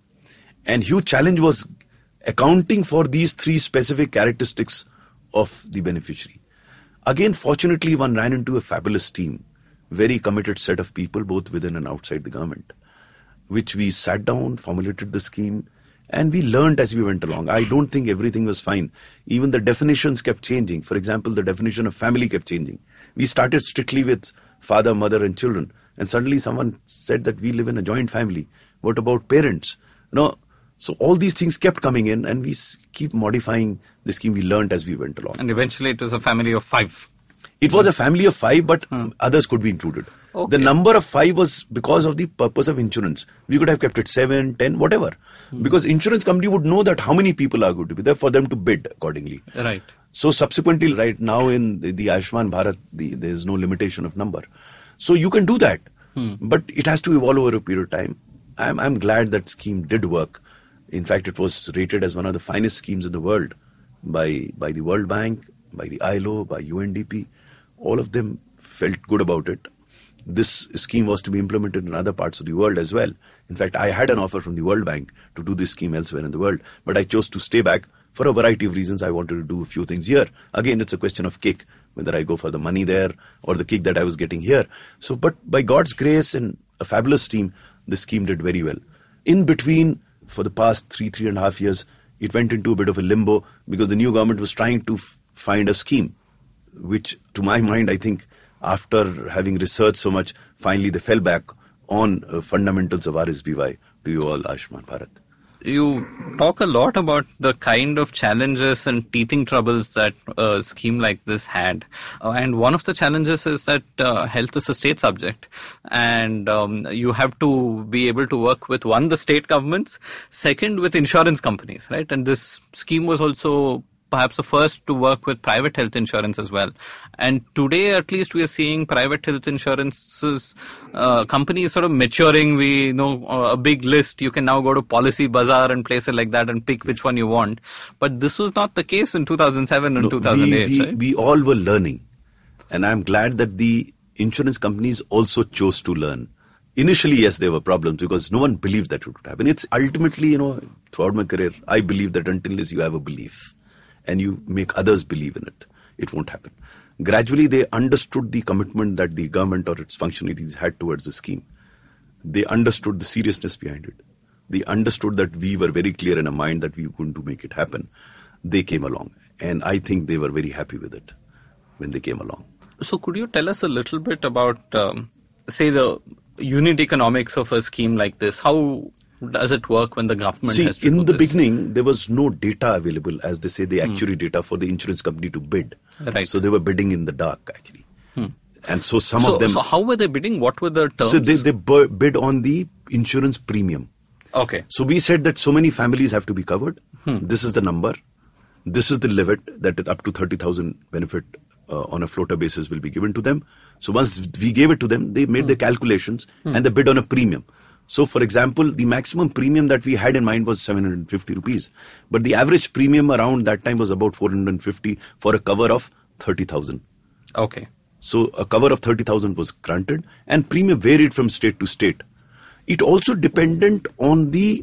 and huge challenge was accounting for these three specific characteristics of the beneficiary. Again, fortunately, one ran into a fabulous team, very committed set of people, both within and outside the government, which we sat down, formulated the scheme, and we learned as we went along. I don't think everything was fine. Even the definitions kept changing. For example, the definition of family kept changing. We started strictly with father, mother, and children. And suddenly someone said that we live in a joint family. What about parents? No. So all these things kept coming in, and we keep modifying the scheme. We learned as we went along. And eventually it was a family of five. It was a family of five, but hmm. others could be included. Okay. The number of five was because of the purpose of insurance. We could have kept it seven, ten, whatever. Hmm. Because insurance company would know that how many people are going to be there for them to bid accordingly. Right. So subsequently, right now in the, the Ayushman Bharat, the, there is no limitation of number. So you can do that, hmm. but it has to evolve over a period of time. I'm, I'm glad that scheme did work. In fact, it was rated as one of the finest schemes in the world by, by the World Bank, by the I L O, by U N D P. All of them felt good about it. This scheme was to be implemented in other parts of the world as well. In fact, I had an offer from the World Bank to do this scheme elsewhere in the world, but I chose to stay back for a variety of reasons. I wanted to do a few things here. Again, it's a question of kick, whether I go for the money there or the kick that I was getting here. So, but by God's grace and a fabulous team, the scheme did very well. In between, for the past three, three and a half years, it went into a bit of a limbo because the new government was trying to f- find a scheme, which to my mind, I think, after having researched so much, finally they fell back on uh, fundamentals of R S B Y to you all, Ayushman Bharat. You talk a lot about the kind of challenges and teething troubles that a scheme like this had. Uh, and one of the challenges is that uh, health is a state subject. And um, you have to be able to work with, one, the state governments, second, with insurance companies, right? And this scheme was also perhaps the first to work with private health insurance as well. And today, at least, we are seeing private health insurances uh, companies sort of maturing. We know uh, a big list. You can now go to Policy Bazaar and places like that and pick which one you want. But this was not the case in two thousand seven and no, two thousand eight. We, we, right? we all were learning. And I'm glad that the insurance companies also chose to learn. Initially, yes, there were problems because no one believed that it would happen. It's ultimately, you know, throughout my career, I believe that until you have a belief and you make others believe in it, it won't happen. Gradually, they understood the commitment that the government or its functionaries had towards the scheme. They understood the seriousness behind it. They understood that we were very clear in our mind that we were going to make it happen. They came along. And I think they were very happy with it when they came along. So could you tell us a little bit about, um, say, the unit economics of a scheme like this? How does it work when the government See, has to in do the this? beginning, there was no data available, as they say, the actuary hmm. data for the insurance company to bid. Right. So they were bidding in the dark, actually. Hmm. And so some so, of them... So how were they bidding? What were the terms? So they, they bid on the insurance premium. Okay. So we said that so many families have to be covered. Hmm. This is the number. This is the limit, that up to thirty thousand benefit uh, on a floater basis will be given to them. So once we gave it to them, they made hmm. the calculations hmm. and they bid on a premium. So, for example, the maximum premium that we had in mind was seven hundred fifty rupees. But the average premium around that time was about four hundred fifty for a cover of thirty thousand. Okay. So, a cover of thirty thousand was granted and premium varied from state to state. It also depended on the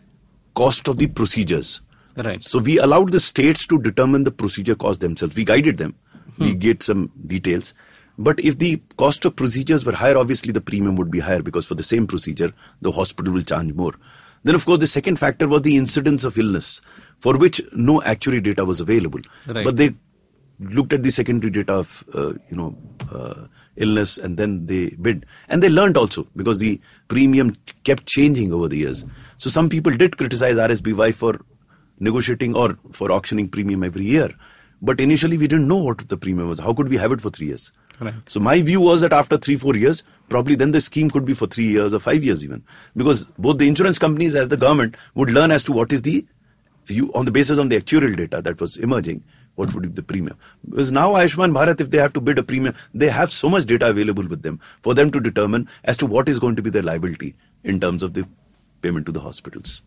cost of the procedures. Right. So, we allowed the states to determine the procedure cost themselves. We guided them. Hmm. We get some details. But if the cost of procedures were higher, obviously the premium would be higher because for the same procedure, the hospital will charge more. Then, of course, the second factor was the incidence of illness. for which no actuary data was available. Right. But they looked at the secondary data of, uh, you know, uh, illness, and then they bid. And they learned also, because the premium kept changing over the years. So some people did criticize R S B Y for negotiating or for auctioning premium every year. But initially we didn't know what the premium was. How could we have it for three years? Right. So my view was that after three, four years, probably then the scheme could be for three years or five years even. Because both the insurance companies as the government would learn as to what is the, you on the basis on the actuarial data that was emerging, what would be the premium. Because now Ayushman Bharat, if they have to bid a premium, they have so much data available with them for them to determine as to what is going to be their liability in terms of the payment to the hospitals.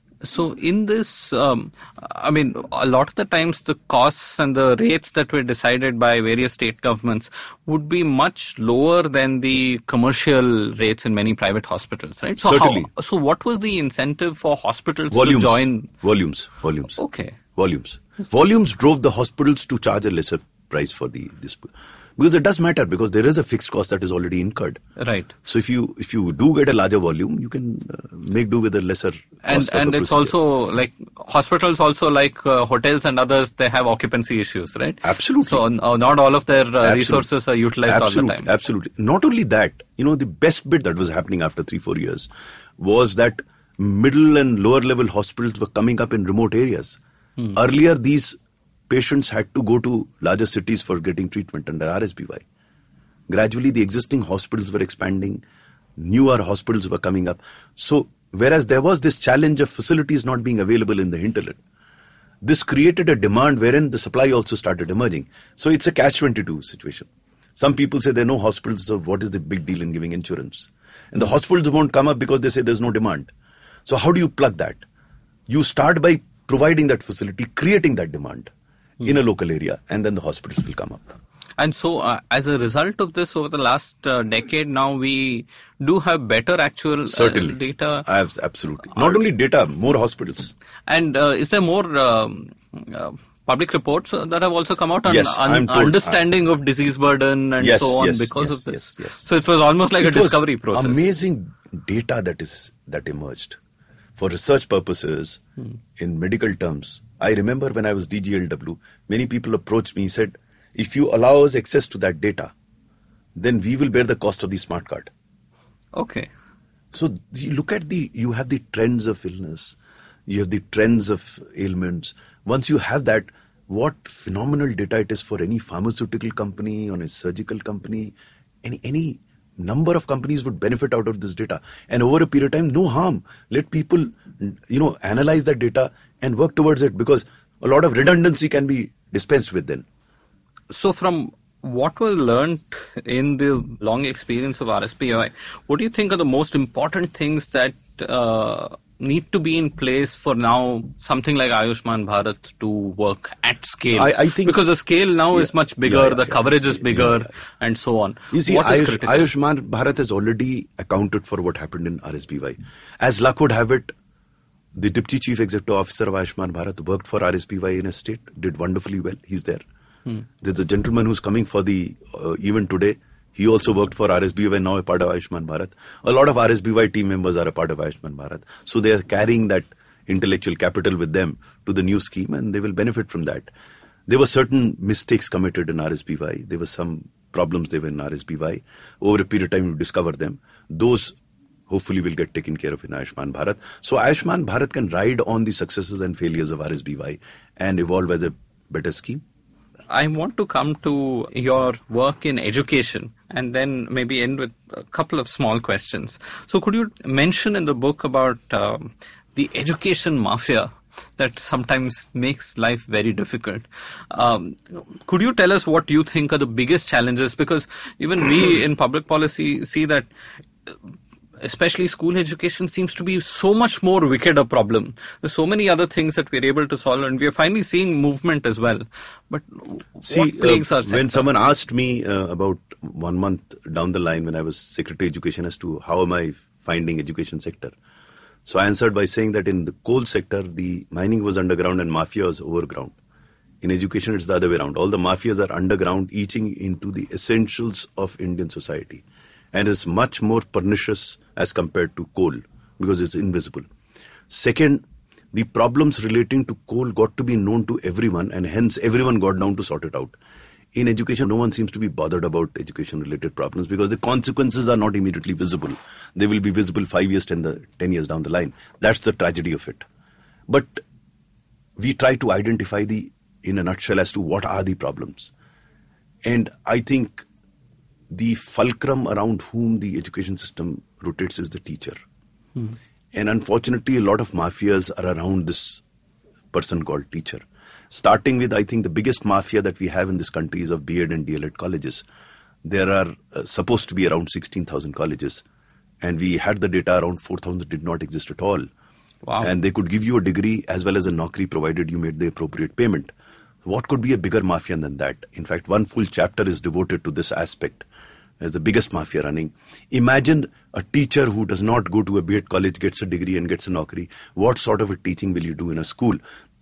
So in this, um, I mean, a lot of the times the costs and the rates that were decided by various state governments would be much lower than the commercial rates in many private hospitals, right? So Certainly. How, so what was the incentive for hospitals Volumes. to join? Volumes. Volumes. Okay. Volumes. Volumes drove the hospitals to charge a lesser price for the this. Because it does matter, because there is a fixed cost that is already incurred. Right. So if you if you do get a larger volume, you can uh, make do with a lesser And cost of and a it's procedure. also like hospitals also like uh, hotels and others, they have occupancy issues, right? Absolutely. So uh, not all of their uh, Absolutely. resources are utilized absolutely, all the time. Absolutely. Not only that, you know, the best bit that was happening after three, four years was that middle and lower level hospitals were coming up in remote areas. Hmm. Earlier, these patients had to go to larger cities for getting treatment under R S B Y. Gradually, the existing hospitals were expanding, newer hospitals were coming up. So, whereas there was this challenge of facilities not being available in the hinterland, this created a demand wherein the supply also started emerging. So, it's a catch twenty-two situation. Some people say there are no hospitals, so what is the big deal in giving insurance? And the hospitals won't come up because they say there's no demand. So, how do you plug that? You start by providing that facility, creating that demand mm. in a local area, and then the hospitals will come up. And so, uh, as a result of this, over the last uh, decade now, we do have better actual uh, Certainly. data. I have, absolutely. Not only data, more hospitals. And uh, is there more um, uh, public reports uh, that have also come out on Yes, un- told, understanding I'm, of disease burden and yes, so on yes, because yes, of this? Yes, yes. So it was almost like it a discovery process. Amazing data that is that emerged for research purposes hmm. in medical terms. I remember when I was D G L W, many people approached me and said, if you allow us access to that data, then we will bear the cost of the smart card. Okay. So you look at the, you have the trends of illness, you have the trends of ailments. Once you have that, what phenomenal data it is for any pharmaceutical company, or a surgical company, any, any number of companies would benefit out of this data. And over a period of time, no harm. Let people, you know, analyze that data and work towards it, because a lot of redundancy can be dispensed with then. So from what was learned in the long experience of R S B Y, what do you think are the most important things that uh, need to be in place for now something like Ayushman Bharat to work at scale? I, I think because the scale now yeah, is much bigger, yeah, yeah, the yeah, coverage is yeah, bigger, yeah, yeah. and so on. You see, what is Ayush, critical? Ayushman Bharat has already accounted for what happened in R S B Y. As luck would have it, the Deputy Chief Executive Officer of Ayushman Bharat worked for R S B Y in a state, did wonderfully well. He's there. Hmm. There's a gentleman who's coming for the uh, event today. He also worked for R S B Y and now a part of Ayushman Bharat. A lot of R S B Y team members are a part of Ayushman Bharat. So they are carrying that intellectual capital with them to the new scheme, and they will benefit from that. There were certain mistakes committed in R S B Y. There were some problems there were in R S B Y. Over a period of time, you discover them. Those hopefully will get taken care of in Ayushman Bharat. So Ayushman Bharat can ride on the successes and failures of R S B Y and evolve as a better scheme. I want to come to your work in education and then maybe end with a couple of small questions. So could you mention in the book about um, the education mafia that sometimes makes life very difficult? Um, could you tell us what you think are the biggest challenges? Because even we in public policy see that especially school education seems to be so much more wicked a problem. There's so many other things that we're able to solve, and we're finally seeing movement as well. But See, what plagues uh, our sector? When someone asked me uh, about one month down the line when I was Secretary of Education as to how am I finding education sector, so I answered by saying that in the coal sector, the mining was underground and mafia was overground. In education, it's the other way around. All the mafias are underground, eating into the essentials of Indian society. And is much more pernicious as compared to coal because it's invisible. Second, the problems relating to coal got to be known to everyone, and hence everyone got down to sort it out. In education, no one seems to be bothered about education-related problems because the consequences are not immediately visible. They will be visible five years, ten, the, ten years down the line. That's the tragedy of it. But we try to identify the, in a nutshell, as to what are the problems. And I think the fulcrum around whom the education system rotates is the teacher. Mm. And unfortunately, a lot of mafias are around this person called teacher. Starting with, I think, the biggest mafia that we have in this country is of B Ed and D L Ed colleges. There are uh, supposed to be around sixteen thousand colleges. And we had the data around four thousand did not exist at all. Wow. And they could give you a degree as well as a Naukri provided you made the appropriate payment. What could be a bigger mafia than that? In fact, one full chapter is devoted to this aspect. As the biggest mafia running. Imagine a teacher who does not go to a B Ed college, gets a degree and gets a Naukri. What sort of a teaching will you do in a school?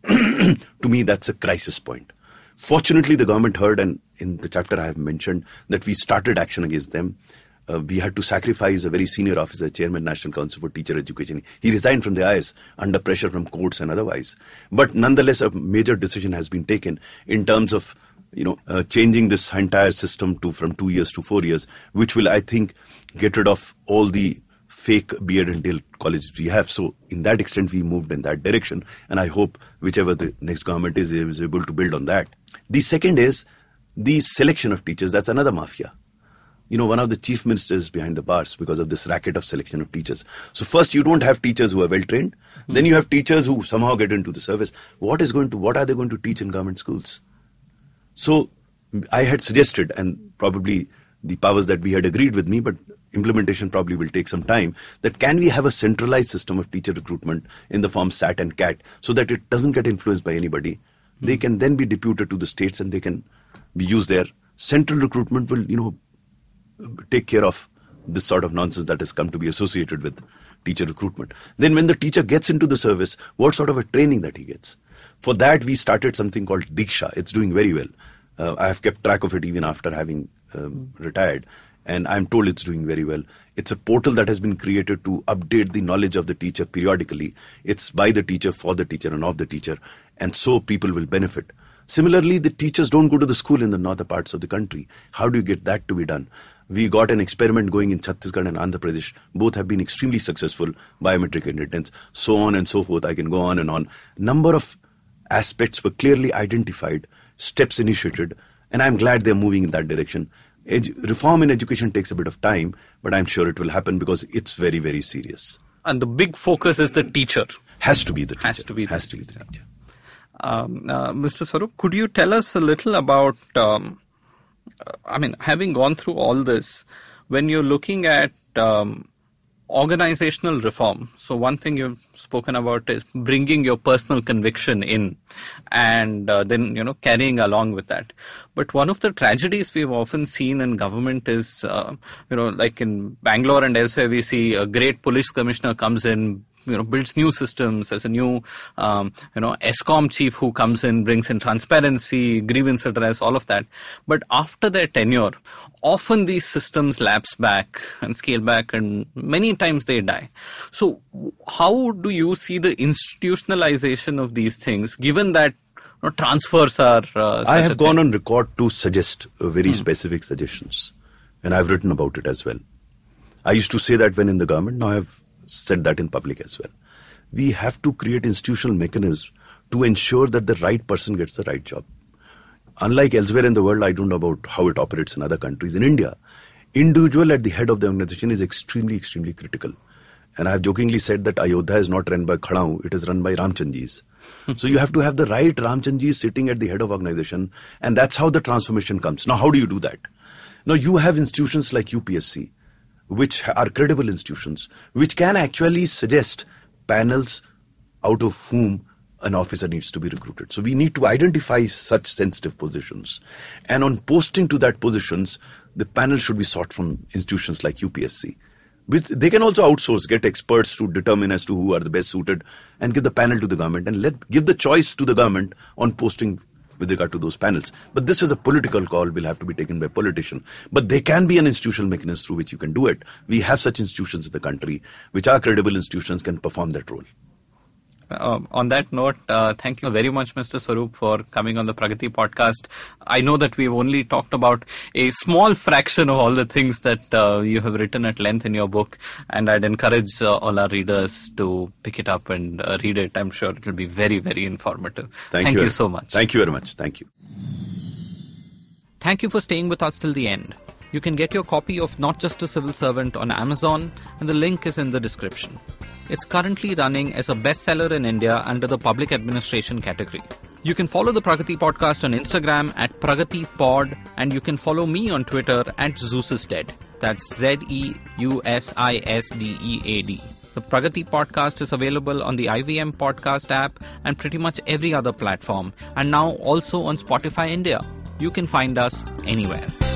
To me, that's a crisis point. Fortunately, the government heard, and in the chapter I have mentioned that we started action against them. Uh, we had to sacrifice a very senior officer, Chairman, National Council for Teacher Education. He resigned from the I A S under pressure from courts and otherwise. But nonetheless, a major decision has been taken in terms of you know, uh, changing this entire system to from two years to four years, which will, I think, get rid of all the fake B Ed and D L Ed colleges we have. So in that extent, we moved in that direction. And I hope whichever the next government is, is able to build on that. The second is the selection of teachers. That's another mafia. You know, one of the chief ministers behind the bars because of this racket of selection of teachers. So first, you don't have teachers who are well trained. Mm-hmm. Then you have teachers who somehow get into the service. What is going to, what are they going to teach in government schools? So I had suggested, and probably the powers that we had agreed with me, but implementation probably will take some time, that can we have a centralized system of teacher recruitment in the form S A T and C A T so that it doesn't get influenced by anybody. Mm-hmm. They can then be deputed to the states and they can be used there. Central recruitment will, you know, take care of this sort of nonsense that has come to be associated with teacher recruitment. Then when the teacher gets into the service, what sort of a training that he gets? For that, we started something called Diksha. It's doing very well. Uh, I have kept track of it even after having um, retired. And I'm told it's doing very well. It's a portal that has been created to update the knowledge of the teacher periodically. It's by the teacher, for the teacher, and of the teacher. And so people will benefit. Similarly, the teachers don't go to the school in the northern parts of the country. How do you get that to be done? We got an experiment going in Chhattisgarh and Andhra Pradesh. Both have been extremely successful, biometric attendance, so on and so forth. I can go on and on. Number of aspects were clearly identified, steps initiated, and I'm glad they're moving in that direction. Edu- reform in education takes a bit of time, but I'm sure it will happen because it's very, very serious. And the big focus is the teacher. Has to be the teacher. Has to be the Has teacher. to be the teacher. Um, uh, Mister Swarup, could you tell us a little about, um, I mean, having gone through all this, when you're looking at um, organizational reform, so one thing you've spoken about is bringing your personal conviction in and uh, then, you know, carrying along with that. But one of the tragedies we've often seen in government is, uh, you know, like in Bangalore and elsewhere, we see a great police commissioner comes in, you know, builds new systems. There's a new, um, you know, ESCOM chief who comes in, brings in transparency, grievance redress, all of that. But after their tenure, often these systems lapse back and scale back, and many times they die. So how do you see the institutionalization of these things, given that you know, transfers are... Uh, I have gone thing? on record to suggest uh, very hmm. specific suggestions, and I've written about it as well. I used to say that when in the government, now I've said that in public as well. We have to create institutional mechanisms to ensure that the right person gets the right job. Unlike elsewhere in the world, I don't know about how it operates in other countries. In India, individual at the head of the organization is extremely, extremely critical. And I have jokingly said that Ayodhya is not run by Khadau, it is run by Ramchandjis. So you have to have the right Ramchandjis sitting at the head of organization, and that's how the transformation comes. Now, how do you do that? Now, you have institutions like U P S C, which are credible institutions, which can actually suggest panels out of whom an officer needs to be recruited. So we need to identify such sensitive positions. And on posting to that positions, the panel should be sought from institutions like U P S C. Which they can also outsource, get experts to determine as to who are the best suited and give the panel to the government and let give the choice to the government on posting with regard to those panels. But this is a political call, will have to be taken by a politician. But there can be an institutional mechanism through which you can do it. We have such institutions in the country, which are credible institutions, can perform that role. Uh, on that note, uh, thank you very much, Mister Swaroop, for coming on the Pragati podcast. I know that we've only talked about a small fraction of all the things that uh, you have written at length in your book, and I'd encourage uh, all our readers to pick it up and uh, read it. I'm sure it will be very, very informative. Thank, thank you, you so much. Thank you very much. Thank you. Thank you for staying with us till the end. You can get your copy of Not Just a Civil Servant on Amazon, and the link is in the description. It's currently running as a bestseller in India under the public administration category. You can follow the Pragati podcast on Instagram at Pragati Pod, and you can follow me on Twitter at Zeusisdead. That's Z E U S I S D E A D. The Pragati podcast is available on the I V M podcast app and pretty much every other platform, and now also on Spotify India. You can find us anywhere.